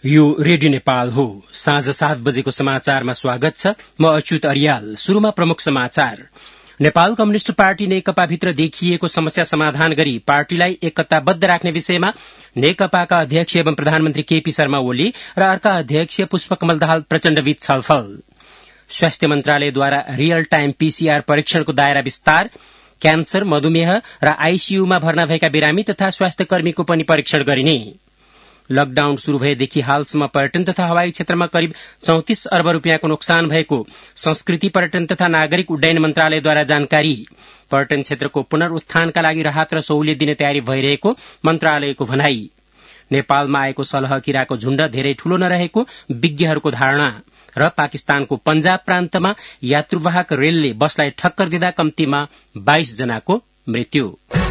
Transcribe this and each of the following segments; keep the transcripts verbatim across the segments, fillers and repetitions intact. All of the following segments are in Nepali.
यो रेडियो नेपाल हो। साँझ सात बजेको समाचारमा स्वागत छ। म अच्युत अरियाल। शुरूमा प्रमुख समाचार। नेपाल कम्युनिष्ट पार्टी नेकपाभित्र देखिएको समस्या समाधान गरी पार्टीलाई एकताबद्ध राख्ने विषयमा नेकपाका अध्यक्ष एवं प्रधानमन्त्री केपी शर्मा ओली र अर्का अध्यक्ष पुष्पकमल दाहाल प्रचण्डबीच छलफल। स्वास्थ्य मन्त्रालयद्वारा रियल टाइम पीसीआर परीक्षणको दायरा विस्तार। क्यान्सर, मधुमेह र आईसीयूमा भर्ना भएका बिरामी तथा स्वास्थ्य कर्मीको पनि परीक्षण गरिने। लकडाउन शुरू भएदेखि हालसम्म पर्यटन तथा हवाई क्षेत्रमा करिब चौतिस अर्ब रूपियाँको नोक्सान भएको संस्कृति, पर्यटन तथा नागरिक उड्डयन मन्त्रालयद्वारा जानकारी। पर्यटन क्षेत्रको पुनरुत्थानका लागि राहत र सहुलियत दिने तयारी भइरहेको मन्त्रालयको भनाई। नेपालमा आएको सलह किराको झुण्ड धेरै ठूलो नरहेको विज्ञहरूको धारणा। र पाकिस्तानको पंजाब प्रान्तमा यात्रुवाहक रेलले बसलाई ठक्कर दिँदा कम्तीमा बाइस जनाको मृत्यु।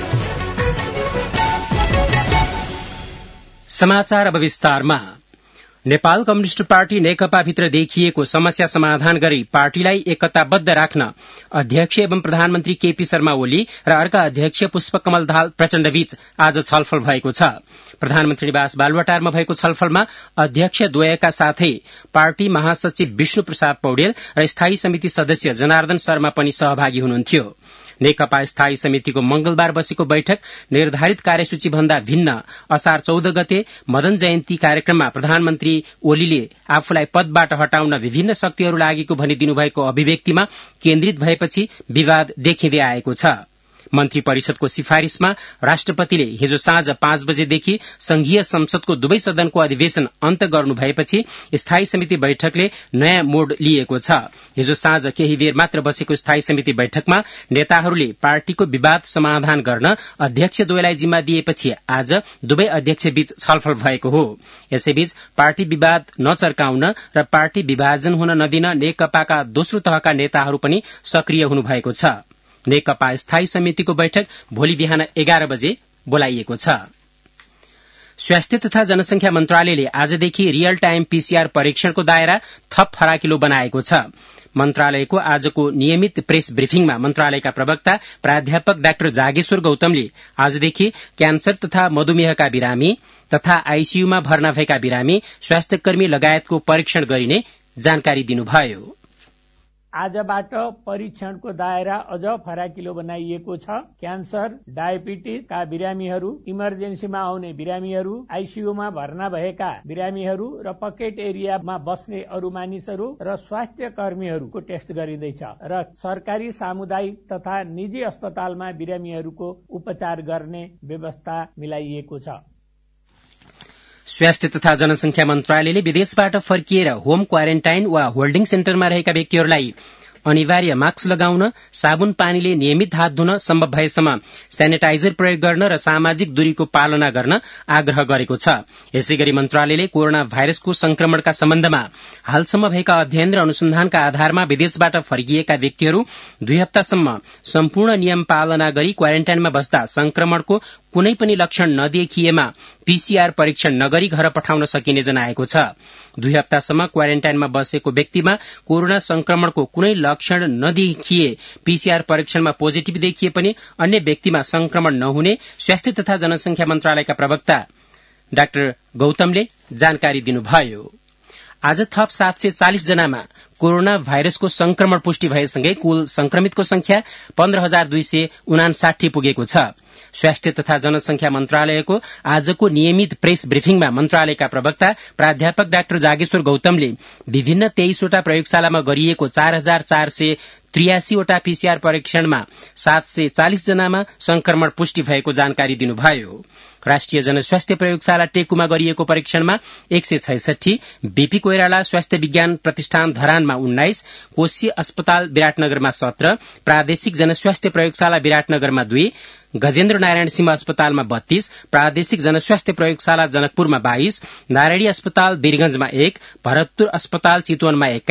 समाचार अब विस्तारमा। नेपाल कम्युनिष्ट पार्टी नेकपाभित्र देखिएको समस्या समाधान गरी पार्टीलाई एकताबद्ध राख्न अध्यक्ष एवं प्रधानमन्त्री केपी शर्मा ओली र अर्का अध्यक्ष पुष्पकमल दाहाल प्रचण्डबीच आज छलफल भएको छ। प्रधानमन्त्री निवास बालुवाटारमा भएको छलफलमा अध्यक्ष द्वयका साथै पार्टी महासचिव विष्णु प्रसाद पौडेल र स्थायी समिति सदस्य जनार्दन शर्मा पनि सहभागी हुनुहुन्थ्यो। नेकपा स्थायी समितिको मंगलबार बसेको बैठक निर्धारित कार्यसूची भन्दा भिन्न असार चौध गते मदन जयन्ती कार्यक्रममा प्रधानमन्त्री ओलीले आफूलाई पदबाट हटाउन विभिन्न शक्तिहरू लागेको भनी दिनुभएको अभिव्यक्तिमा केन्द्रित भएपछि विवाद देखिँदै आएको छ। मन्त्री परिषदको सिफारिशमा राष्ट्रपतिले हिजो साँझ पाँच बजेदेखि संघीय संसदको दुवै सदनको अधिवेशन अन्त गर्नु भएपछि स्थायी समिति बैठकले नयाँ मोड लिएको छ। हिजो साँझ केही बेर मात्र बसेको स्थायी समिति बैठकमा नेताहरूले पार्टीको विवाद समाधान गर्न अध्यक्ष द्वयलाई जिम्मा दिएपछि आज दुवै अध्यक्ष बीच छलफल भएको हो। यसैबीच पार्टी विवाद नचर्काउन र पार्टी विभाजन हुन नदिन नेकपाका दोस्रो तहका नेताहरू पनि सक्रिय हुनुभएको छ। नेकपा स्थायी समितिको बैठक भोलि बिहान एघार बजे बोलाइएको छ। स्वास्थ्य तथा जनसंख्या मन्त्रालयले आजदेखि रियल टाइम पीसीआर परीक्षणको दायरा थप फराकिलो बनाएको छ। मन्त्रालयको आजको नियमित प्रेस ब्रिफिङमा मन्त्रालयका प्रवक्ता प्राध्यापक डाक्टर जागेश्वर गौतमले आजदेखि क्यान्सर तथा मधुमेहका बिरामी तथा आईसीयूमा भर्ना भएका बिरामी, स्वास्थ्यकर्मी लगायतको परीक्षण गरिने जानकारी दिनुभयो। आजबाट परीक्षणको दायरा अझ फराकिलो बनाइएको छ। क्यान्सर, डायबिटिसका बिरामीहरू, इमर्जेन्सीमा आउने बिरामीहरू, आईसीयूमा भर्ना भएका बिरामीहरू र पकेट एरियामा बस्ने अरू मानिसहरू र स्वास्थ्य कर्मीहरूको टेस्ट गरिँदैछ र सरकारी, सामुदायिक तथा निजी अस्पतालमा बिरामीहरूको उपचार गर्ने व्यवस्था मिलाइएको छ। स्वास्थ्य तथा जनसंख्या मन्त्रालयले विदेशबाट फर्किएर होम क्वारेन्टाइन वा होल्डिङ सेन्टरमा रहेका व्यक्तिहरूलाई अनिवार्य मास्क लगाउन, साबुन पानीले नियमित हात धुन, सम्भव भएसम्म सेनिटाइजर प्रयोग गर्न र सामाजिक दूरीको पालना गर्न आग्रह गरेको छ। यसैगरी मन्त्रालयले कोरोना भाइरसको संक्रमणका सम्बन्धमा हालसम्म भएका अध्ययन र अनुसन्धानका आधारमा विदेशबाट फर्किएका व्यक्तिहरू दुई हप्तासम्म सम्पूर्ण नियम पालना गरी क्वारेन्टाइनमा बस्दा संक्रमणको कुनै पनि लक्षण नदेखिएमा पीसीआर परीक्षण नगरी घर पठाउन सकिने जनाएको छ। दुई हप्तासम्म क्वारेन्टाइनमा बसेको व्यक्तिमा कोरोना संक्रमणको कुनै लक्षण नदेखिए पीसीआर परीक्षणमा पोजिटिभ देखिए पनि अन्य व्यक्तिमा संक्रमण नहुने स्वास्थ्य तथा जनसंख्या मन्त्रालयका प्रवक्ता डाक्टर गौतमले जानकारी दिनुभयो। आज थप सात सय चालिस जनामा कोरोना भाइरसको संक्रमण पुष्टि भएसँगै कुल संक्रमितको संख्या पन्ध्र हजार दुई सय उनासाठी पुगेको छ। स्वास्थ्य तथा जनसंख्या मन्त्रालयको आजको नियमित प्रेस ब्रिफिङमा मन्त्रालयका प्रवक्ता प्राध्यापक डाक्टर जागेश्वर गौतमले विभिन्न तेइसवटा प्रयोगशालामा गरिएको चार हजार चार सय त्रियासीवटा पीसीआर परीक्षणमा सात सय चालिस जनामा संक्रमण पुष्टि भएको जानकारी दिनुभयो। राष्ट्रिय जनस्वास्थ्य प्रयोगशाला टेकुमा गरिएको परीक्षणमा एक सय छैसठी, बीपी कोइराला स्वास्थ्य विज्ञान प्रतिष्ठान धरानमा उन्नाइस, कोशी अस्पताल विराटनगरमा सत्र, प्रादेशिक जनस्वास्थ्य प्रयोगशाला विराटनगरमा दुई, गजेन्द्र नारायण सिंह अस्पतालमा बत्तीस, प्रादेशिक जनस्वास्थ्य प्रयोगशाला जनकपुरमा बाइस, नारायणी अस्पताल वीरगंजमा एक, भरतपुर अस्पताल चितवनमा एक्काइस,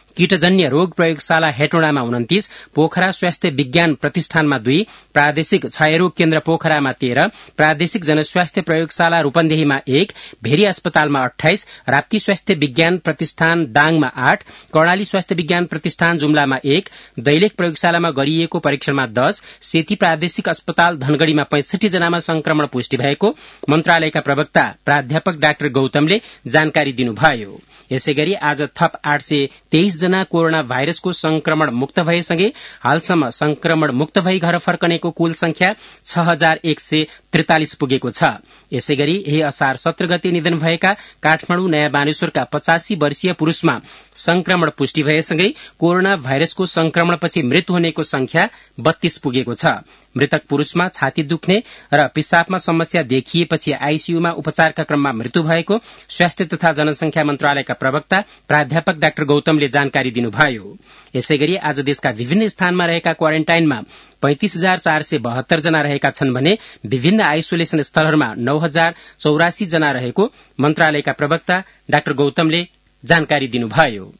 कीटजन्य रोग प्रयोगशाला हेटोडामा उन्तिस, पोखरा स्वास्थ्य विज्ञान प्रतिष्ठानमा दुई, प्रादेशिक क्षयरोग केन्द्र पोखरामा तेह्र, प्रादेशिक जनस्वास्थ्य प्रयोगशाला रूपन्देहीमा एक, भेरी अस्पतालमा अठाइस, राप्ती स्वास्थ्य विज्ञान प्रतिष्ठान दाङमा आठ, कर्णाली स्वास्थ्य विज्ञान प्रतिष्ठान जुम्लामा एक, दैलेख प्रयोगशालामा गरिएको परीक्षणमा दस, सेती प्रादेशिक अस्पताल धनगढ़ीमा पैंसठी जनामा संक्रमण पुष्टि भएको मन्त्रालयका प्रवक्ता प्राध्यापक डाक्टर गौतमले जानकारी दिनुभयो। यसैगरी आज थप आठ सय तेइस जना कोरोना भाइरसको संक्रमण मुक्त भएसँगै हालसम्म संक्रमण मुक्त भई घर फर्कनेको कुल संख्या छ हजार एक सय त्रितालिस पुगेको छ। यसैगरी यही असार सत्र गते निधन भएका काठमाडौँ नयाँ बानेश्वरका पचासी वर्षीय पुरूषमा संक्रमण पुष्टि भएसँगै कोरोना भाइरसको संक्रमणपछि मृत्यु हुनेको संख्या बत्तीस पुगेको छ। मृतक पुरूषमा छाती दुख्ने र पिसाबमा समस्या देखिएपछि आईसीयूमा उपचारका क्रममा मृत्यु भएको स्वास्थ्य तथा जनसंख्या मन्त्रालयका प्रवक्ता प्राध्यापक डाक्टर गौतमले जानकारी दिनुभयो। यसैगरी आज देशका विभिन्न स्थानमा रहेका क्वारेन्टाइनमा पैंतिस हजार चार सय बहत्तर जना रहेका छन् भने विभिन्न आइसोलेशन स्थलहरूमा नौ हजार चौरासी जना रहेको मन्त्रालयका प्रवक्ता डाक्टर गौतमले जानकारी दिनुभयो।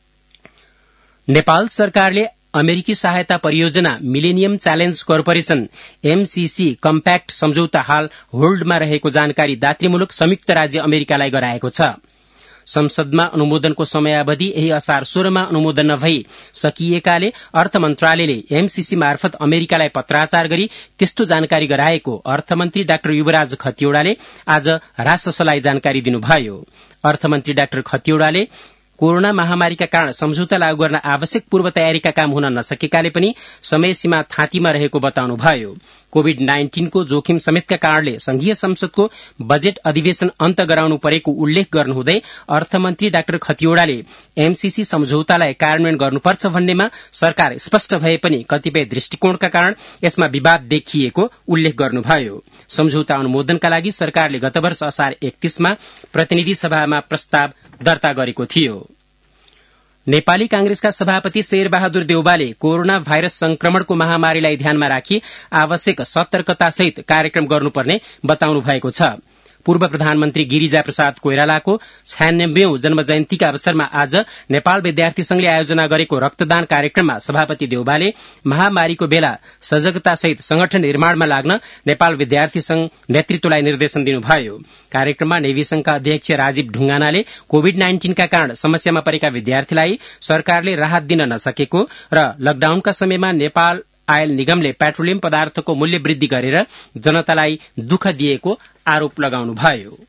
नेपाल सरकारले अमेरिकी सहायता परियोजना millennium challenge corporation MCC compact सम्झौता हाल होल्डमा रहेको जानकारी दात्री मुलुक संयुक्त राज्य अमेरिकालाई गराएको छ। संसदमा अनुमोदनको समयावधि यही असार सोह्रमा अनुमोदन नभई सकिएकाले अर्थ मन्त्रालयले एमसीसी मार्फत अमेरिकालाई पत्राचार गरी त्यस्तो जानकारी गराएको अर्थमन्त्री डाक्टर युवराज खतिवड़ाले आज राजसभालाई जानकारी दिनुभयो। अर्थमन्त्री डाक्टर खतिवड़ाले कोरोना महामारीका कारण सम्झौता लागू गर्न आवश्यक पूर्व तयारीका काम हुन नसकेकाले पनि समय सीमा थाँतीमा रहेको बताउनुभयो। कोविड नाइन्टीनको जोखिम समेतका कारणले संघीय संसदको बजेट अधिवेशन अन्त गराउनु परेको उल्लेख गर्नुहुँदै अर्थमन्त्री डाक्टर खतिवड़ाले एमसीसी सम्झौतालाई कार्यान्वयन गर्नुपर्छ भन्नेमा सरकार स्पष्ट भए पनि कतिपय दृष्टिकोणका कारण यसमा विवाद देखिएको उल्लेख गर्नुभयो। सम्झौता अनुमोदनका लागि सरकारले गत वर्ष असार एकतीसमा प्रतिनिधि सभामा प्रस्ताव दर्ता गरेको थियो। नेपाली कांग्रेसका सभापति शेरबहादुर देउवाले कोरोना भाइरस संक्रमणको महामारीलाई ध्यानमा राखी आवश्यक सतर्कतासहित कार्यक्रम गर्नुपर्ने बताउनु भएको छ। पूर्व प्रधानमन्त्री गिरिजा प्रसाद कोइरालाको छयानब्बेऔं जन्म जयन्तीका अवसरमा आज नेपाल विद्यार्थी संघले आयोजना गरेको रक्तदान कार्यक्रममा सभापति देउवाले महामारीको बेला सजगतासहित संगठन निर्माणमा लाग्न नेपाल विद्यार्थी संघ नेतृत्वलाई निर्देशन दिनुभयो। कार्यक्रममा नेवी संघका अध्यक्ष राजीव ढुंगानाले कोविड नाइन्टीनका कारण समस्यामा परेका विद्यार्थीलाई सरकारले राहत दिन नसकेको र लकडाउनका समयमा नेपाल आयल निगमले पेट्रोलियम पदार्थको मूल्य वृद्धि गरेर जनतालाई दुःख दिएको आरोप लगाउनुभयो।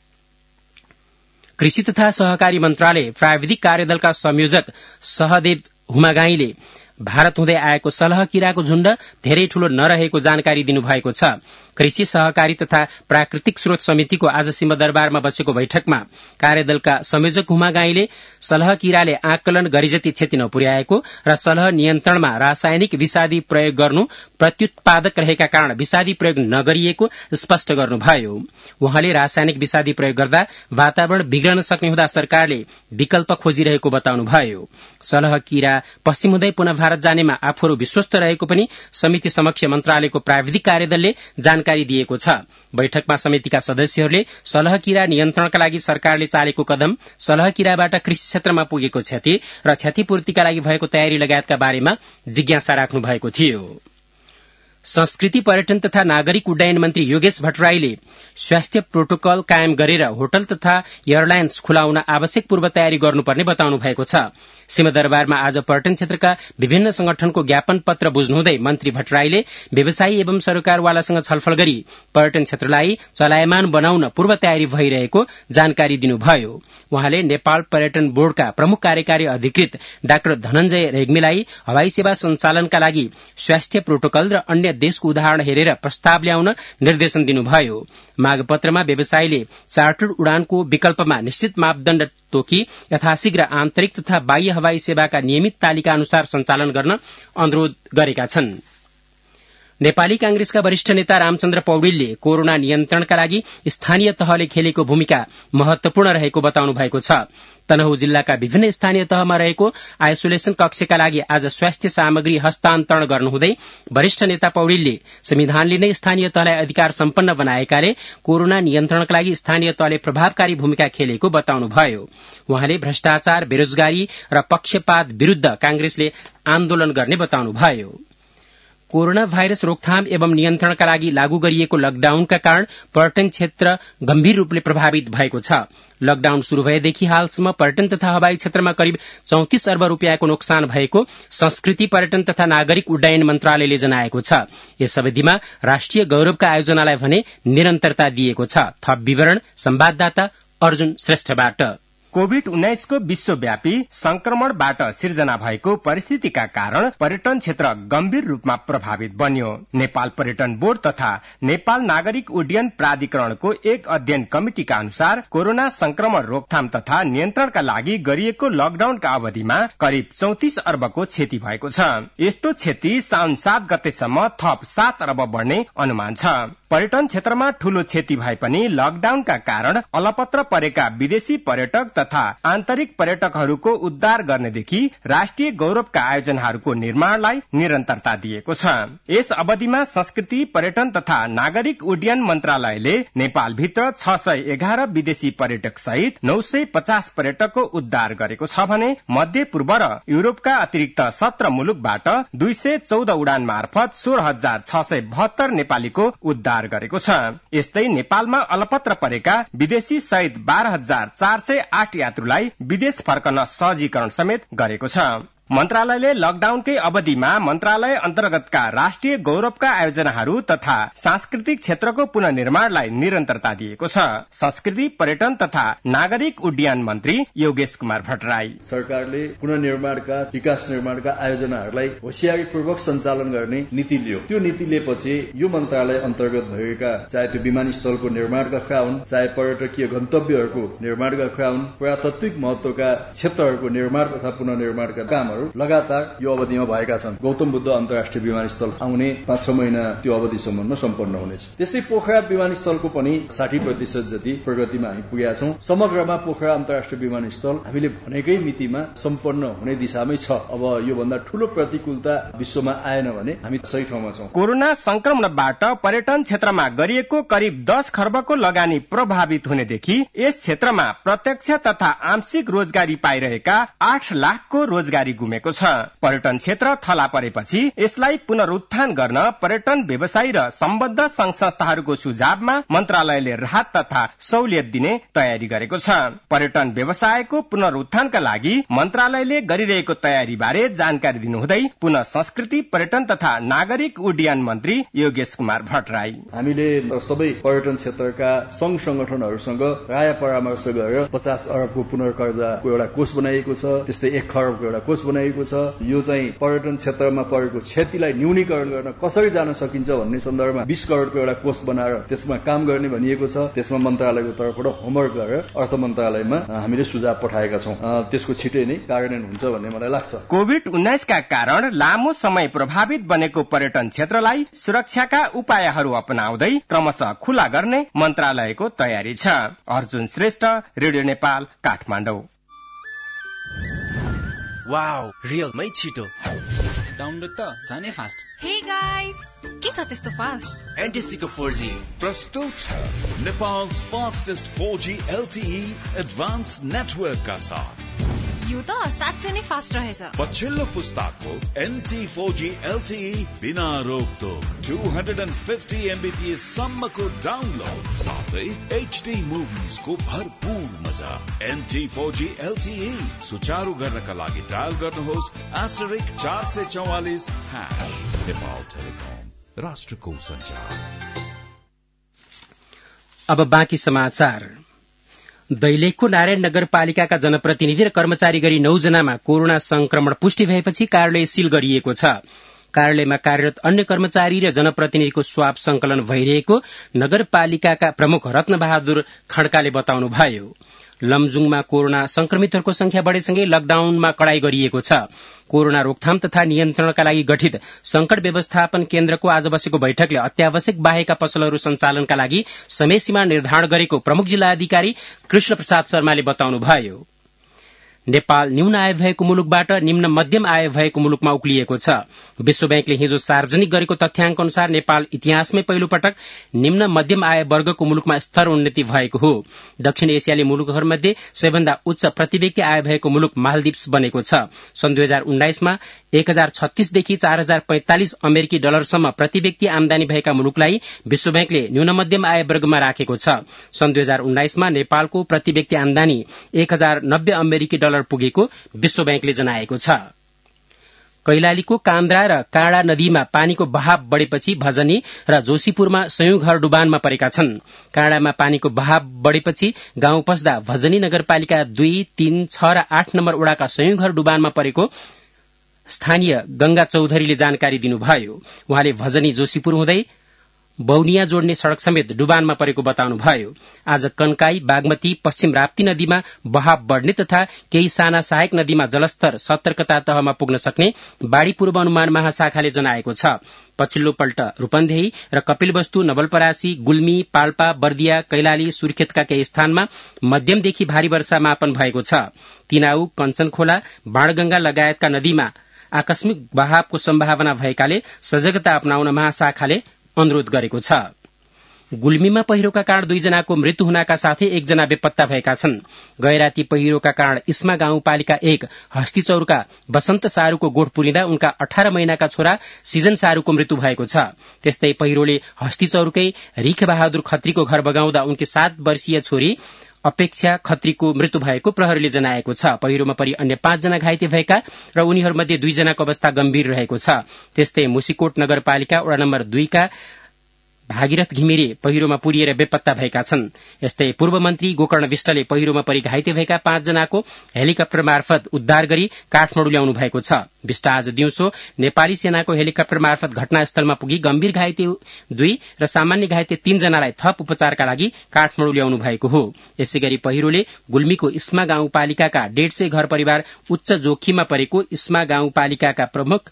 कृषि तथा सहकारी मन्त्रालय प्राविधिक कार्यदलका संयोजक सहदेव हुमागाईले भारत हुँदै आएको सलह किराको झुण्ड धेरै ठूलो नरहेको जानकारी दिनुभएको छ। कृषि सहकारी तथा प्राकृतिक स्रोत समितिको आज सिंहदरबारमा बसेको बैठकमा कार्यदलका संयोजक हुमागाईले सलह किराले आकलन गरिजति क्षति नपुर्याएको र सलह नियन्त्रणमा रासायनिक विषादी प्रयोग गर्नु प्रत्युत्पादक रहेका कारण विषादी प्रयोग नगरिएको स्पष्ट गर्नुभयो। उहाँले रासायनिक विषादी प्रयोग गर्दा वातावरण बिग्रन सक्ने हुँदा सरकारले विकल्प खोजिरहेको बताउनुभयो। सलह किरा पश्चिम हुँदै पुनः भारत जानेमा आफूहरू विश्वस्त रहेको पनि समिति समक्ष मन्त्रालयको प्राविधिक कार्यदलले जानकारी दिएको छ। बैठकमा समितिका सदस्यहरूले सलह किरा नियन्त्रणका लागि सरकारले चालेको कदम, सलह किराबाट कृषि क्षेत्रमा पुगेको क्षति र क्षतिपूर्तिका लागि भएको तयारी लगायतका बारेमा जिज्ञासा राख्नु भएको थियो। संस्कृति पर्यटन तथा नागरिक उड्डयन मन्त्री योगेश भट्टराईले स्वास्थ्य प्रोटोकल कायम गरेर होटल तथा एयरलाइन्स खुलाउन आवश्यक पूर्व तयारी गर्नुपर्ने बताउनु भएको छ। सिंहदरबारमा आज पर्यटन क्षेत्रका विभिन्न संगठनको ज्ञापन पत्र बुझ्नुहुँदै मन्त्री भट्टराईले व्यवसायी एवं सरकारवालासँग छलफल गरी पर्यटन क्षेत्रलाई चलायमान बनाउन पूर्व तयारी भइरहेको जानकारी दिनुभयो। उहाँले नेपाल पर्यटन बोर्डका प्रमुख कार्यकारी अधिकृत डाक्टर धनञ्जय रेग्मीलाई हवाई सेवा सञ्चालनका लागि स्वास्थ्य प्रोटोकल र अन्य देशको उदाहरण हेरेर प्रस्ताव ल्याउन निर्देशन दिनुभयो। मागपत्रमा व्यवसायीले चार्टर्ड उडानको विकल्पमा निश्चित मापदण्ड तोकी यथाशीघ्र आन्तरिक तथा बाह्य हवाई सेवाका नियमित तालिका अनुसार सञ्चालन गर्न अनुरोध गरेका छन्। नेपाली कांग्रेसका वरिष्ठ नेता रामचन्द्र पौडेलले कोरोना नियन्त्रणका लागि स्थानीय तहले खेलेको भूमिका महत्वपूर्ण रहेको बताउनु भएको छ। तनहुँ जिल्लाका विभिन्न स्थानीय तहमा रहेको आइसोलेसन कक्षका लागि आज स्वास्थ्य सामग्री हस्तान्तरण गर्नुहुँदै वरिष्ठ नेता पौडेलले संविधानले नै स्थानीय तहलाई अधिकार सम्पन्न बनाएकाले कोरोना नियन्त्रणका लागि स्थानीय तहले प्रभावकारी भूमिका खेलेको बताउनुभयो। उहाँले भ्रष्टाचार, बेरोजगारी र पक्षपात विरूद्ध कांग्रेसले आन्दोलन गर्ने बताउनुभयो। कोरोना भाइरस रोकथाम एवं नियन्त्रणका लागि लागू गरिएको लकडाउनका कारण पर्यटन क्षेत्र गम्भीर रूपले प्रभावित भएको छ। लकडाउन शुरू भएदेखि हालसम्म पर्यटन तथा हवाई क्षेत्रमा करिब चौतिस अर्ब रूपियाँको नोक्सान भएको संस्कृति, पर्यटन तथा नागरिक उड्डयन मन्त्रालयले जनाएको छ। यस अवधिमा राष्ट्रिय गौरवका आयोजनालाई भने निरन्तरता दिएको छ। थप विवरण संवाददाता अर्जुन श्रेष्ठबाट। कोभिड उन्नाइसको विश्वव्यापी संक्रमणबाट सिर्जना भएको परिस्थितिका कारण पर्यटन क्षेत्र गम्भीर रूपमा प्रभावित बन्यो। नेपाल पर्यटन बोर्ड तथा नेपाल नागरिक उड्डयन प्राधिकरणको एक अध्ययन कमिटिका अनुसार कोरोना संक्रमण रोकथाम तथा नियन्त्रणका लागि गरिएको लकडाउनका अवधिमा करिब चौतिस अर्बको क्षति भएको छ। यस्तो क्षति साउन सात गतेसम्म थप सात अर्ब बढ्ने अनुमान छ। पर्यटन क्षेत्रमा ठूलो क्षति भए पनि लकडाउनका कारण अलपत्र परेका विदेशी पर्यटक तथा आन्तरिक पर्यटकहरूको उद्धार गर्नेदेखि राष्ट्रिय गौरवका आयोजनाहरूको निर्माणलाई निरन्तरता दिएको छ। यस अवधिमा संस्कृति, पर्यटन तथा नागरिक उड्डयन मन्त्रालयले नेपालभित्र छ सय एघार विदेशी पर्यटक सहित नौ सय पचास पर्यटकको उद्धार गरेको छ भने मध्य पूर्व र युरोपका अतिरिक्त सत्र मुलुकबाट दुई सय चौध उडान मार्फत सोह्र हजार छ सय बहत्तर नेपालीको उद्धार गरेको छ। यस्तै नेपालमा अलपत्र परेका विदेशी सहित बाह्र हजार चार सय आठ यात्रुलाई विदेश फर्कन सहजीकरण समेत गरेको छ। मन्त्रालयले लकडाउनकै अवधिमा मन्त्रालय अन्तर्गतका राष्ट्रिय गौरवका आयोजनाहरू तथा सांस्कृतिक क्षेत्रको पुनर्निर्माणलाई निरन्तरता दिएको छ। संस्कृति, पर्यटन तथा नागरिक उड्डयन मन्त्री योगेश कुमार भट्टराई सरकारले पुनर्निर्माणका विकास निर्माणका आयोजनाहरूलाई होशियारीपूर्वक सञ्चालन गर्ने नीति लियो। त्यो नीति लिएपछि यो मन्त्रालय अन्तर्गत भएका चाहे त्यो विमानस्थलको निर्माणका कुरा हुन्, चाहे पर्यटकीय गन्तव्यहरूको निर्माणका कुरा हुन्, पुरातात्विक महत्वका क्षेत्रहरूको निर्माण तथा पुनर्निर्माणका कामहरू लगातार यो अवधिमा भएका छन्। गौतम बुद्ध अन्तर्राष्ट्रिय विमानस्थल आउने पाँच छ महिना त्यो अवधिसम्ममा सम्पन्न हुनेछ। त्यस्तै पोखरा विमानस्थलको पनि साठी प्रतिशत जति प्रगतिमा हामी पुगेका छौं। समग्रमा पोखरा अन्तर्राष्ट्रिय विमानस्थल हामीले भनेकै मितिमा सम्पन्न हुने दिशामै छ। अब यो भन्दा ठूलो प्रतिकूलता विश्वमा आएन भने हामी सही ठाउँमा छौं। कोरोना संक्रमणबाट पर्यटन क्षेत्रमा गरिएको करिब दस खर्बको लगानी प्रभावित हुनेदेखि यस क्षेत्रमा प्रत्यक्ष तथा आंशिक रोजगारी पाइरहेका आठ लाखको रोजगारी गुमेको छ। पर्यटन क्षेत्र थला परेपछि यसलाई पुनरुत्थान गर्न पर्यटन व्यवसायी र सम्बद्ध संघ संस्थाहरूको सुझावमा मन्त्रालयले राहत तथा सहुलियत दिने तयारी गरेको छ। पर्यटन व्यवसायको पुनरुत्थानका लागि मन्त्रालयले गरिरहेको तयारी बारे जानकारी दिनुहुँदै पुनः संस्कृति, पर्यटन तथा नागरिक उड्डयन मन्त्री योगेश कुमार भट्टराई हामीले सबै पर्यटन क्षेत्रका संघ संगठनहरूसँग राय परामर्श गरेर पचास अरबको पुनर्कर्जाको एउटा कोष बनाइएको छ। त्यस्तै एक खरबको एउटा कोष बनाइएको छ। यो चाहिँ पर्यटन क्षेत्रमा परेको क्षतिलाई न्यूनीकरण गर्न कसरी जान सकिन्छ भन्ने सन्दर्भमा बीस करोडको एउटा कोष बनाएर त्यसमा काम गर्ने भनिएको छ। त्यसमा मन्त्रालयको तर्फबाट होमवर्क गरेर अर्थ मन्त्रालयमा हामीले सुझाव पठाएका छौं। त्यसको छिटै नै कार्यान्वयन हुन्छ भन्ने मलाई लाग्छ। कोभिड उन्नाइसका कारण लामो समय प्रभावित बनेको पर्यटन क्षेत्रलाई सुरक्षाका उपायहरू अपनाउँदै क्रमशः खुला गर्ने मन्त्रालयको तयारी छ। अर्जुन श्रेष्ठ, रेडियो नेपाल, काठमाडौँ। वाउ, रियलमै छिटो डाउनलोड त जाने फास्ट। हे गाइस, के छ त्यस्तो फास्ट? एनटिसीको फोर जी प्रस्तुत छ नेपाल's fastest four G L T E advance नेटवर्कका साथ। यो त साँच्चै नै फास्ट रहेछ। पछिल्लो पुस्ताको N T four G L T E बिना रोकटोक two hundred fifty मेगाबिट्स सम्मको डाउनलोड साथै H D मुभिजको भरपूर मजा। N T four G L T E सुचारू गर्नका लागि डायल गर्नुहोस् आस्टरिक चार सय चौवालिस हैश। नेपाल टेलिकम, राष्ट्रको संचार। अब बाँकी समाचार। दैलेखको नारायण नगरपालिकाका जनप्रतिनिधि र कर्मचारी गरी नौ जनामा कोरोना संक्रमण पुष्टि भएपछि कार्यालय सील गरिएको छ। कार्यालयमा कार्यरत अन्य कर्मचारी र जनप्रतिनिधिको स्वाब संकलन भइरहेको नगरपालिकाका प्रमुख रत्नबहादुर खड्काले बताउनुभयो। लमजुङमा कोरोना संक्रमितहरूको संख्या बढ़ेसँगै लकडाउनमा कड़ाई गरिएको छ। कोरोना रोकथाम तथा नियन्त्रणका लागि गठित संकट व्यवस्थापन केन्द्रको आज बसेको बैठकले अत्यावश्यक बाहेकका पसलहरू सञ्चालनका लागि समय सीमा निर्धारण गरेको प्रमुख जिल्ला अधिकारी कृष्ण प्रसाद शर्माले बताउनुभयो। नेपाल न्यून आय भएको मुलुकबाट निम्न मध्यम आय भएको मुलुकमा उक्लिएको छ। विश्व बैंकले हिजो सार्वजनिक गरेको तथ्याङ्क अनुसार नेपाल इतिहासमै पहिलो पटक निम्न मध्यम आय वर्गको मुलुकमा स्तर उन्नति भएको हो। दक्षिण एसियाली मुलुकहरूमध्ये सबैभन्दा उच्च प्रतिव्यक्ति आय भएको मुलुक मालदिप्स बनेको छ। सन् दुई हजार उन्नाइसमा एक हजार छत्तीसदेखि चार हजार पैंतालिस अमेरिकी डलरसम्म प्रतिव्यक्ति आमदानी भएका मुलुकलाई विश्व बैंकले न्यून मध्यम आय वर्गमा राखेको छ। सन् दुई हजार उन्नाइसमा नेपालको प्रतिव्यक्ति आमदानी एक हजार नब्बे अमेरिकी डलर पुगेको विश्व बैंकले जनाएको छ। कैलालीको कान्द्रा र काँडा नदीमा पानीको बहाव बढ़ेपछि भजनी र जोशीपुरमा सयौं घर डुबानमा परेका छन्। काँडामा पानीको बहाव बढ़ेपछि गाउँ पस्दा भजनी नगरपालिका दुई तीन छ र आठ नम्बर वडाका सयौं घर डुबानमा परेको स्थानीय गंगा चौधरीले जानकारी दिनुभयो। उहाँले भजनी जोशीपुर हुँदै बौनिया जोड्ने सड़क समेत डुबानमा परेको बताउनुभयो। आज कन्काई, बागमती, पश्चिम राप्ती नदीमा बहाव बढ़ने तथा केही साना सहायक नदीमा जलस्तर सतर्कता तहमा पुग्न सक्ने बाढ़ी पूर्व अनुमान महाशाखाले जनाएको छ। पछिल्लो पल्ट रूपन्देही र कपिलवस्तु, नवलपरासी, गुल्मी, पाल्पा, बर्दिया, कैलाली, सुर्खेतका केही स्थानमा मध्यमदेखि भारी वर्षा मापन भएको छ। तिनाउ, कञ्चनखोला, बाणगंगा लगायतका नदीमा आकस्मिक बहावको सम्भावना भएकाले सजगता अपनाउन महाशाखाले अनुरोध गरेको छ। गुल्मीमा पहिरोका कारण दुईजनाको मृत्यु हुनका साथै एकजना बेपत्ता भएका छन्। गैराती पहिरोका कारण इस्मा गाउँपालिका एक हस्तीचौरका वसन्त सारूको गोठ पुरिँदा उनका अठार महिनाका छोरा सिजन सारूको मृत्यु भएको छ। त्यस्तै पहिरोले हस्तीचौरकै रिख बहादुर खत्रीको घर बगाउँदा उनकी सात वर्षीय छोरी अपेक्षा खत्रीको मृत्यु भएको प्रहरीले जनाएको छ। पहिरोमा परि अन्य पाँचजना घाइते भएका र उनीहरूमध्ये दुईजनाको अवस्था गम्भीर रहेको छ। त्यस्तै मुसिकोट नगरपालिका वडा नम्बर दुईका भागीरथ घिमिरे पहिरोमा पुरिएर बेपत्ता भएका छन्। यस्तै पूर्व मन्त्री गोकर्ण विष्टले पहिरोमा परि घाइते भएका पाँचजनाको हेलिकप्टर मार्फत उद्धार गरी काठमाडौँ ल्याउनु भएको छ। विष्ट आज दिउँसो नेपाली सेनाको हेलिकप्टर मार्फत घटनास्थलमा पुगी गम्भीर घाइते दुई र सामान्य घाइते तीनजनालाई थप उपचारका लागि काठमाडौँ ल्याउनु भएको हो। यसैगरी पहिरोले गुल्मीको इस्मा गाउँपालिकाका डेढ सय घर परिवार उच्च जोखिममा परेको इस्मा गाउँपालिकाका प्रमुख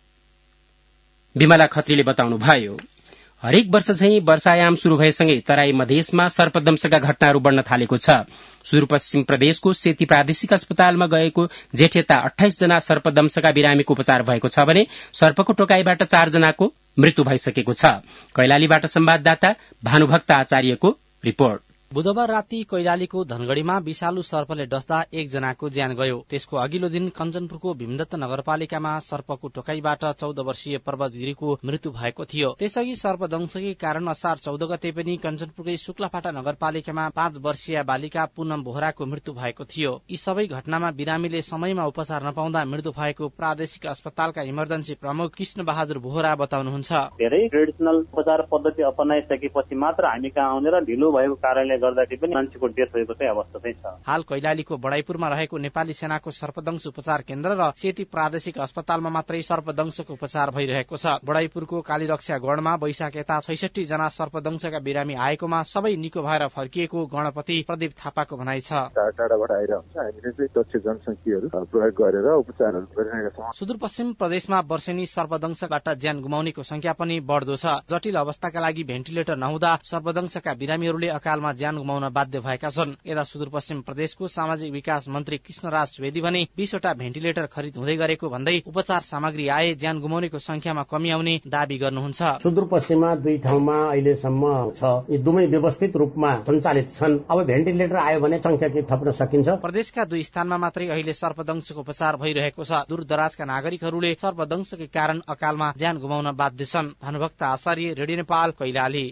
विमला खत्रीले बताउनुभयो। हरेक वर्ष चाहिँ वर्षायाम शुरू भएसँगै तराई मधेसमा सर्पदंशका घटनाहरू बढ़न थालेको छ। सुदूरपश्चिम प्रदेशको सेती प्रादेशिक अस्पतालमा गएको जेठेता अठाइस जना सर्पदंशका बिरामीको उपचार भएको छ भने सर्पको टोकाईबाट चारजनाको मृत्यु भइसकेको छ। कैलालीबाट संवाददाता भानुभक्त आचार्यको रिपोर्ट। बुधबार राति कैलालीको धनगढ़ीमा विषालु सर्पले डस्दा एकजनाको ज्यान गयो। त्यसको अघिल्लो दिन कञ्चनपुरको भीमदत्त नगरपालिकामा सर्पको टोकाईबाट चौध वर्षीय पर्वत गिरीको मृत्यु भएको थियो। त्यसअघि सर्पदंशकै कारण असार चौध गते पनि कञ्चनपुरकै शुक्लाफाटा नगरपालिकामा पाँच वर्षीय बालिका पूनम बोहराको मृत्यु भएको थियो। यी सबै घटनामा बिरामीले समयमा उपचार नपाउँदा मृत्यु भएको प्रादेशिक अस्पतालका इमर्जेन्सी प्रमुख कृष्ण बहादुर बोहरा बताउनुहुन्छ। धेरै ट्रेडिसनल उपचार पद्धति अपनाइसकेपछि मात्र हामी कहाँ आउने र ढिलो भएको कारणले गर्दाखेरि पनि मान्छेको डेथ भएको चाहिँ अवस्था चाहिँ छ। हाल कैलालीको बडाईपुरमा रहेको नेपाली सेनाको सर्पदंश उपचार केन्द्र र सेती प्रादेशिक अस्पतालमा मात्रै सर्पदंशको उपचार भइरहेको छ। बडाईपुरको कालीरक्षा गणमा वैशाख यता छैसठी जना सर्पदंशका बिरामी आएकोमा सबै निको भएर फर्किएको गणपति प्रदीप थापाको भनाइ छ। टाढाबाट आइरहन्छ, हामीले चाहिँ दक्ष जनसङ्ख्याहरू प्रयोग गरेर उपचारहरू गरिरहेका छौँ। सुदूरपश्चिम प्रदेशमा वर्षेनी सर्पदंशबाट ज्यान गुमाउनेको संख्या पनि बढ्दो छ। जटिल अवस्थाका लागि भेन्टिलेटर नहुँदा सर्पदंशका बिरामीहरूले अकालमा ज्यान गुमाउन बाध्य भएका छन्। यता सुदूरपश्चिम प्रदेशको सामाजिक विकास मन्त्री कृष्णराज सुवेदी भने बीसवटा भेन्टिलेटर खरिद हुँदै गरेको भन्दै उपचार सामग्री आए ज्यान गुमाउनेको संख्यामा कमी आउने दावी गर्नुहुन्छ। सुदूरपश्चिममा दुई ठाउँमा अहिलेसम्म छ, यी दुवै व्यवस्थित रूपमा सञ्चालित छन्। अब भेन्टिलेटर आयो भने संख्या के थप्न सकिन्छ। प्रदेशका दुई स्थानमा मात्रै अहिले सर्पदंशको उपचार भइरहेको छ। दूरदराजका नागरिकहरूले सर्पदंशकै कारण अकालमा ज्यान गुमाउन बाध्य छन्। भानुभक्त आचार्य, रेडियो नेपाल, कैलाली।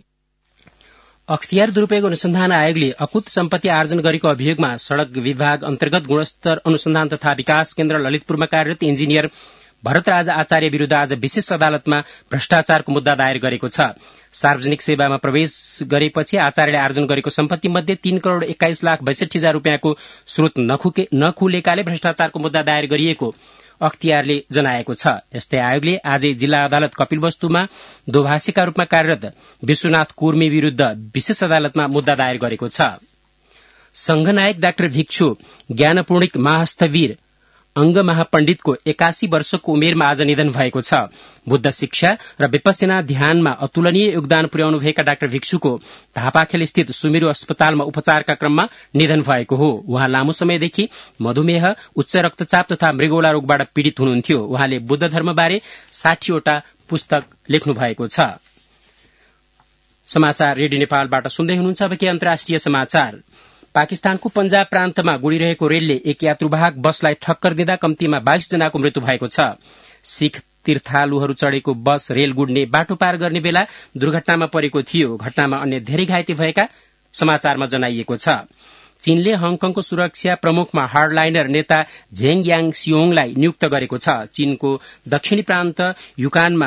अख्तियार दुरूपयोग अनुसन्धान आयोगले अकुत सम्पत्ति आर्जन गरेको अभियोगमा सड़क विभाग अन्तर्गत गुणस्तर अनुसन्धान तथा विकास केन्द्र ललितपुरमा कार्यरत इन्जिनियर भरतराज आचार्य विरूद्ध आज विशेष अदालतमा भ्रष्टाचारको मुद्दा दायर गरेको छ। सार्वजनिक सेवामा प्रवेश गरेपछि आचार्यले आर्जन गरेको सम्पत्ति मध्ये तीन करोड़ एक्काइस लाख बैसठी हजार रूपियाँको स्रोत नखुलेकाले भ्रष्टाचारको मुद्दा दायर गरिएको अख्तियारले जनाएको छ। यस्तै आयोगले आज जिल्ला अदालत कपिलवस्तुमा दोभाषीका रूपमा कार्यरत विश्वनाथ कुर्मी विरूद्ध विशेष अदालतमा मुद्दा दायर गरेको छ। संघनायक डाक्टर भिक्षु ज्ञानपूर्णिक महास्थवीर अंग महापण्डितको एकासी वर्षको उमेरमा आज निधन भएको छ। बुद्ध शिक्षा र विपस्यना ध्यानमा अतुलनीय योगदान पुर्याउनुभएका डाक्टर भिक्षुको धापाखेल स्थित सुमेरु अस्पतालमा उपचारका क्रममा निधन भएको हो। उहाँ लामो समयदेखि मधुमेह, उच्च रक्तचाप तथा मृगौला रोगबाट पीड़ित हुनुहुन्थ्यो। उहाँले बुद्ध धर्मबारे साठीवटा पुस्तक लेख्नु भएको छ। समाचार रेडियो नेपालबाट सुन्दै हुनुहुन्छ। अब के अन्तर्राष्ट्रिय समाचार। पाकिस्तानको पंजाब प्रान्तमा गुडिरहेको रेलले एक यात्रुवाहक बसलाई ठक्कर दिँदा कम्तीमा बाइस जनाको मृत्यु भएको छ। सिख तीर्थालुहरू चढेको बस रेल गुड्ने बाटो पार गर्ने बेला दुर्घटनामा परेको थियो। घटनामा अन्य धेरै घाइते भएका समाचारमा जनाइएको छ। चीनले हङकङको सुरक्षा प्रमुखमा हार्डलाइनर नेता झेङ याङ सियोङलाई नियुक्त गरेको छ। चीनको दक्षिणी प्रान्त युकानमा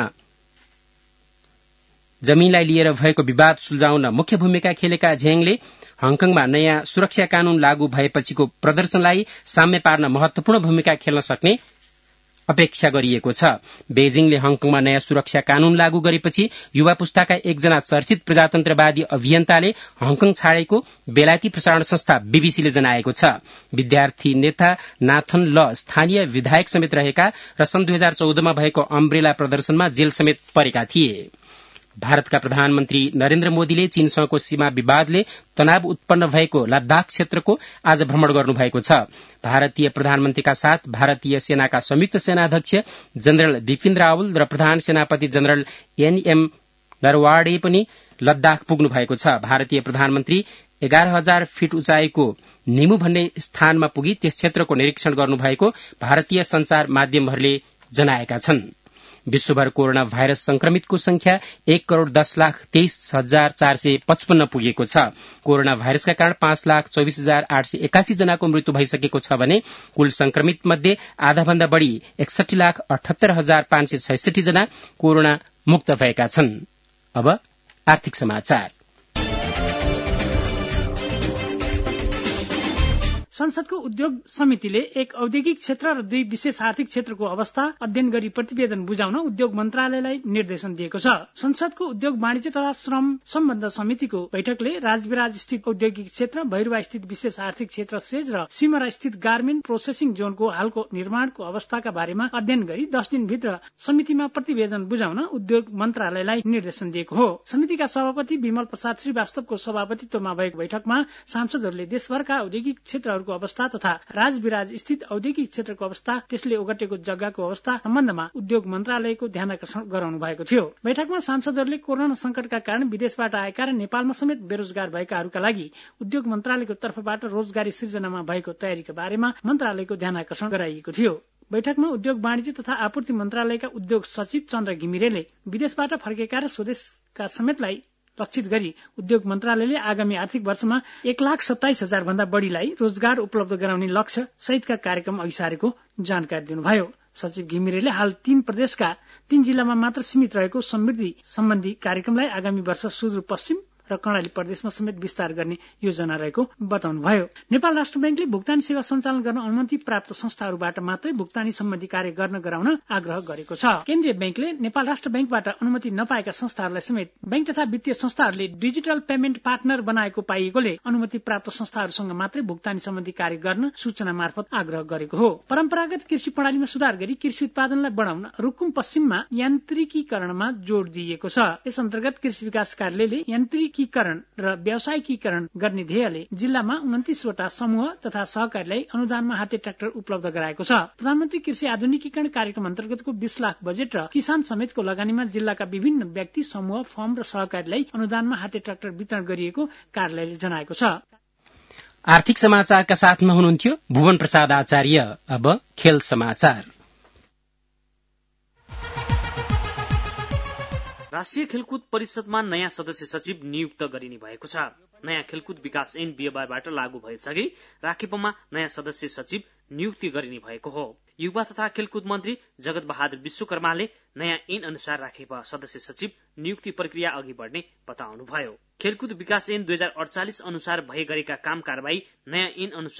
जमीनलाई लिएर भएको विवाद सुल्झाउन मुख्य भूमिका खेलेका झेङले हङकङमा नयाँ सुरक्षा कानून लागू भएपछिको प्रदर्शनलाई साम्य पार्न महत्वपूर्ण भूमिका खेल्न सक्ने अपेक्षा गरिएको छ। बेजिङले हङकङमा नयाँ सुरक्षा कानून लागू गरेपछि युवा पुस्ताका एकजना चर्चित प्रजातन्त्रवादी अभियन्ताले हङकङ छाडेको बेलायती प्रसारण संस्था बीबीसीले जनाएको छ। विद्यार्थी नेता नाथन ल स्थानीय विधायक समेत रहेका र सन् दुई हजार चौधमा भएको अम्ब्रेला प्रदर्शनमा जेल समेत परेका थिए। भारतका प्रधानमन्त्री नरेन्द्र मोदीले चीनसँगको सीमा विवादले तनाव उत्पन्न भएको लद्दाख क्षेत्रको आज भ्रमण गर्नुभएको छ। भारतीय प्रधानमन्त्रीका साथ भारतीय सेनाका संयुक्त सेनाध्यक्ष जनरल बिपिन रावल र प्रधान सेनापति जनरल एनएम नरवाडे पनि लद्दाख पुग्नु भएको छ। भारतीय प्रधानमन्त्री एघार हजार फिट उचाइको निमु भन्ने स्थानमा पुगी त्यस क्षेत्रको निरीक्षण गर्नुभएको भारतीय संचार माध्यमहरूले जनाएका छन्। विश्वभर कोरोना भाइरस संक्रमितको संख्या एक करोड़ दस लाख तेइस हजार चार सय पचपन्न पुगेको छ। कोरोना भाइरसका कारण पाँच लाख चौबिस हजार आठ सय एकासी जनाको मृत्यु भइसकेको छ भने कुल संक्रमित मध्ये आधाभन्दा बढ़ी एकसठी लाख अठहत्तर हजार पाँच सय छैसठी जना कोरोना मुक्त भएका छन्। अब आर्थिक समाचार। संसदको उद्योग समितिले एक औद्योगिक क्षेत्र र दुई विशेष आर्थिक क्षेत्रको अवस्था अध्ययन गरी प्रतिवेदन बुझाउन उद्योग मन्त्रालयलाई निर्देशन दिएको छ। संसदको उद्योग वाणिज्य तथा श्रम सम्बन्ध समितिको बैठकले राजविराज स्थित औद्योगिक क्षेत्र, भैरुवा स्थित विशेष आर्थिक क्षेत्र सेज र सिमरा स्थित गार्मेन्ट प्रोसेसिङ जोनको हालको निर्माणको अवस्थाका बारेमा अध्ययन गरी दस दिनभित्र समितिमा प्रतिवेदन बुझाउन उद्योग मन्त्रालयलाई निर्देशन दिएको हो। समितिका सभापति विमल प्रसाद श्रीवास्तवको सभापतित्वमा भएको बैठकमा सांसदहरूले देशभरका औद्योगिक क्षेत्रहरू अवस्था तथा राजविराज स्थित औद्योगिक क्षेत्रको अवस्था, त्यसले ओगटेको जग्गाको अवस्था सम्बन्धमा उद्योग मन्त्रालयको ध्यानकर्षण गराउनु भएको थियो। बैठकमा सांसदहरूले कोरोना संकटका कारण विदेशबाट आएका र नेपालमा समेत बेरोजगार भएकाहरूका लागि उद्योग मन्त्रालयको तर्फबाट रोजगारी सृजनामा भएको तयारीका बारेमा मन्त्रालयको ध्यानकर्षण गराइएको थियो। बैठकमा उद्योग वाणिज्य तथा आपूर्ति मन्त्रालयका उद्योग सचिव चन्द्र घिमिरेले विदेशबाट फर्केका र स्वदेशका समेतलाई लक्षित गरी उद्योग मन्त्रालयले आगामी आर्थिक वर्षमा एक लाख सत्ताइस हजार भन्दा बढ़ीलाई रोजगार उपलब्ध गराउने लक्ष्य सहितका कार्यक्रम अघि सारेको जानकारी दिनुभयो। सचिव घिमिरेले हाल तीन प्रदेशका तीन जिल्लामा मात्र सीमित रहेको समृद्धि सम्बन्धी कार्यक्रमलाई आगामी वर्ष सुदूरपश्चिम र कर्णाली प्रदेशमा समेत विस्तार गर्ने योजना रहेको बताउनुभयो। नेपाल राष्ट्र बैंकले भुक्तानी सेवा सञ्चालन गर्न अनुमति प्राप्त संस्थाहरूबाट मात्रै भुक्तानी सम्बन्धी कार्य गर्न गराउन आग्रह गरेको छ। केन्द्रीय बैंकले नेपाल राष्ट्र बैंकबाट अनुमति नपाएका संस्थाहरूलाई समेत बैंक तथा वित्तीय संस्थाहरूले डिजिटल पेमेन्ट पार्टनर बनाएको पाइएकोले अनुमति प्राप्त संस्थाहरूसँग मात्रै भुक्तानी सम्बन्धी कार्य गर्न सूचना मार्फत आग्रह गरेको हो। परम्परागत कृषि प्रणालीमा सुधार गरी कृषि उत्पादनलाई बढ़ाउन रुकुम पश्चिममा यान्त्रिकीकरणमा जोड़ दिइएको छ। यस अन्तर्गत कृषि विकास कार्यालयले यान्त्रिक एकीकरण र व्यावसायिकीकरण गर्ने ध्येयले जिल्लामा उन्तिसवटा समूह तथा सहकारीलाई अनुदानमा हाते ट्र्याक्टर उपलब्ध गराएको छ। प्रधानमन्त्री कृषि आधुनिकीकरण कार्यक्रम अन्तर्गतको बीस लाख बजेट र किसान समेतको लगानीमा जिल्लाका विभिन्न व्यक्ति, समूह, फर्म र सहकारीलाई अनुदानमा हाते ट्र्याक्टर वितरण गरिएको कार्यालयले जनाएको छ। आर्थिक समाचारका साथमा हुनुहुन्थ्यो भुवन प्रसाद आचार्य। अब खेल समाचार। राष्ट्रिय खेलकुद परिषदमा नयाँ सदस्य सचिव नियुक्त गरिने भएको छ। नयाँ खेलकुद विकास ऐन बिहिबारबाट लागू भएसँगै राखेपमा नयाँ सदस्य सचिव नियुक्ति गरिने भएको हो। युवा तथा खेलकुद मन्त्री जगत बहादुर विश्वकर्माले नयाँ ऐन अनुसार राखेप सदस्य सचिव नियुक्ति प्रक्रिया अघि बढ़ने बताउनुभयो। खेलकुद विकास ऐन दुई हजार अडचालिस अनुसार भए गरेका काम कारवाही नयाँ ऐन अनुसार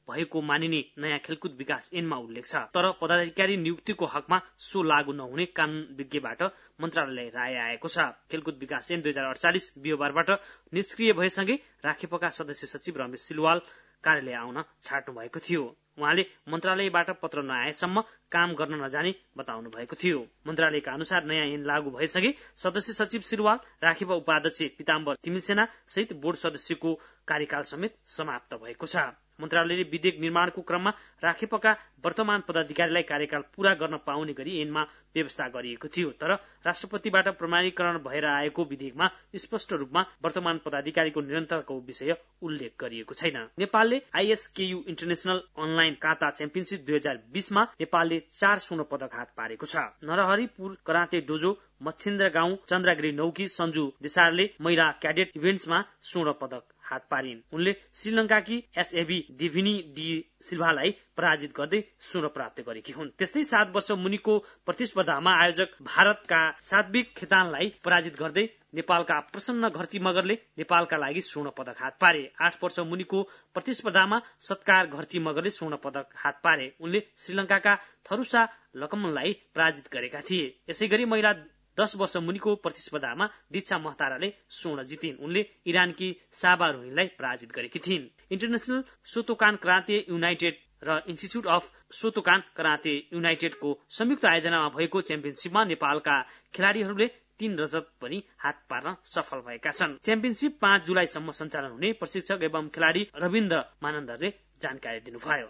भएको मानिने नयाँ खेलकुद विकास ऐनमा उल्लेख छ। तर पदाधिकारी नियुक्तिको हकमा सो लागू नहुने कानून विज्ञबाट मन्त्रालयलाई राय आएको छ। खेलकुद विकास ऐन दुई हजार अडचालिस बिहिबारबाट निष्क्रिय भएसँगै राखेपका सदस्य सचिव रमेश सिलवाल कार्यालय आउन छाड्नु भएको थियो। उहाँले मन्त्रालयबाट पत्र नआएसम्म काम गर्न नजाने बताउनु भएको थियो। मन्त्रालयका अनुसार नयाँ ऐन लागू भएसँगै सदस्य सचिव सिलवाल, राखेपा उपाध्यक्ष पीताम्बर तिमिलसेना सहित बोर्ड सदस्यको कार्यकाल समेत समाप्त भएको छ। मन्त्रालयले विधेयक निर्माणको क्रममा राखेपका वर्तमान पदाधिकारीलाई कार्यकाल पूरा गर्न पाउने गरी ऐनमा व्यवस्था गरिएको थियो। तर राष्ट्रपतिबाट प्रमाणीकरण भएर आएको विधेयकमा स्पष्ट रूपमा वर्तमान पदाधिकारीको निरन्तरताको विषय उल्लेख गरिएको छैन। नेपालले ISKU international online kata championship दुई हजार बीसमा नेपालले चार स्वर्ण पदक हात पारेको छ। नरहरिपुर कराते डोजो, मच्छिन्द्र गाउँ, चन्द्रगिरी नौकी सञ्जु देसारले महिला क्याडेट इभेन्ट्समा स्वर्ण पदक हात पारिन्। उनले श्रीलंकाकी एसएबी दिभिनी डी सिल्भालाई पराजित गर्दै स्वर्ण प्राप्त गरेकी हुन्। त्यस्तै सात वर्ष मुनिको प्रतिस्पर्धामा आयोजक भारतका सात्विक खेतानलाई पराजित गर्दै नेपालका प्रसन्न घरती मगरले नेपालका लागि स्वर्ण पदक हात पारे। आठ वर्ष मुनिको प्रतिस्पर्धामा सत्कार घरती मगरले स्वर्ण पदक हात पारे। उनले श्रीलंकाका थरुसा लकमनलाई पराजित गरेका थिए। यसै गरी महिला दस वर्ष मुनिको प्रतिस्पर्धामा दीक्षा महताराले स्वर्ण जितिन्। उनले इरानकी साबा रोहिनलाई पराजित गरेकी थिइन्। इन्टरनेशनल सोतोकान कराते युनाइटेड र इन्स्टिच्युट अफ सोतोकान कराते युनाइटेडको संयुक्त आयोजनामा भएको च्याम्पियनशिपमा नेपालका खेलाड़ीहरूले तीन रजत पनि हात पार्न सफल भएका छन्। च्याम्पियनशिप पाँच जुलाईसम्म सञ्चालन हुने प्रशिक्षक एवं खेलाड़ी रविन्द्र मानन्दरले जानकारी दिनुभयो।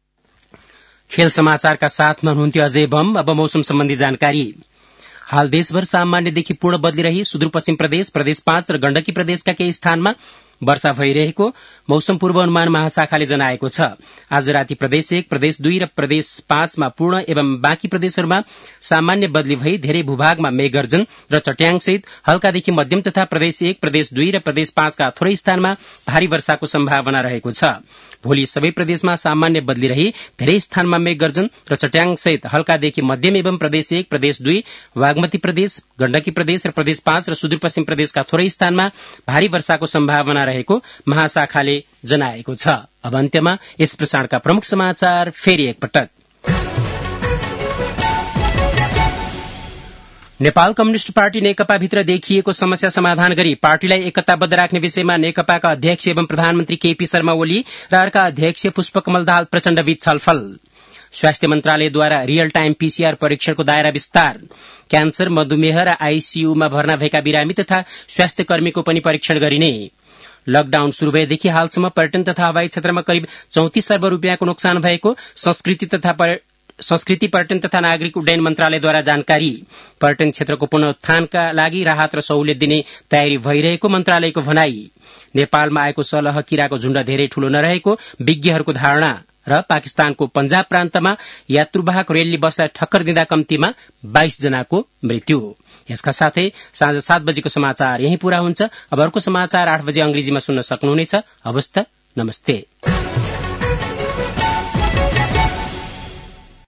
खेल समाचारका साथमा हुनुहुन्थ्यो अजय बम। अब मौसम सम्बन्धी जानकारी। हाल देशभर सामान्यदेखि पूर्ण बदलिरही सुदूरपश्चिम प्रदेश, प्रदेश पाँच र गण्डकी प्रदेशका केही स्थानमा वर्षा भइरहेको मौसम पूर्वानुमान महाशाखाले जनाएको छ। आज राति प्रदेश एक, प्रदेश दुई र प्रदेश पाँचमा पूर्ण एवं बाँकी प्रदेशहरूमा सामान्य बदली भई धेरै भूभागमा मेघगर्जन र चट्याङसहित हल्कादेखि मध्यम तथा प्रदेश एक, प्रदेश दुई र प्रदेश पाँचका थोरै स्थानमा भारी वर्षाको सम्भावना रहेको छ। भोलि सबै प्रदेशमा सामान्य बदली रही धेरै स्थानमा मेघगर्जन र चट्याङसहित हल्कादेखि मध्यम एवं प्रदेश एक, प्रदेश दुई, बागमती प्रदेश, गण्डकी प्रदेश र प्रदेश पाँच र सुदूरपश्चिम प्रदेशका थोरै स्थानमा भारी वर्षाको सम्भावना रहेको महाशाखाले जनाएको छ। अब अन्त्यमा यस प्रसारणका प्रमुख समाचार फेरि एकपटक। नेपाल कम्युनिष्ट पार्टी नेकपाभित्र देखिएको समस्या समाधान गरी पार्टीलाई एकताबद्ध राख्ने विषयमा नेकपाका अध्यक्ष एवं प्रधानमन्त्री केपी शर्मा ओली र अर्का अध्यक्ष पुष्पकमल दाहाल प्रचण्डबीच छलफल। स्वास्थ्य मन्त्रालयद्वारा रियल टाइम पीसीआर परीक्षणको दायरा विस्तार। क्यान्सर, मधुमेह र आईसीयूमा भर्ना भएका बिरामी तथा स्वास्थ्य कर्मीको पनि परीक्षण गरिने। लकडाउन शुरू भएदेखि हालसम्म पर्यटन तथा हवाई क्षेत्रमा करिब चौतिस अर्ब रूपियाँको नोक्सान भएको संस्कृति तथा संस्कृति पर्यटन तथा नागरिक उड्डयन मन्त्रालयद्वारा जानकारी। पर्यटन क्षेत्रको पुनरुत्थानका लागि राहत र सहुलियत दिने तयारी भइरहेको मन्त्रालयको भनाई। नेपालमा आएको सलह किराको झुण्ड धेरै ठूलो नरहेको विज्ञहरूको धारणा र पाकिस्तानको पंजाब प्रान्तमा यात्रुवाहक रेलले बसलाई ठक्कर दिँदा कम्तीमा बाइस जनाको मृत्यु। यसका साथै साँझ सात बजेको समाचार यही पूरा हुन्छ। अब अर्को समाचार आठ बजे अंग्रेजीमा सुन्न सक्नुहुनेछ। हवस् त, नमस्ते।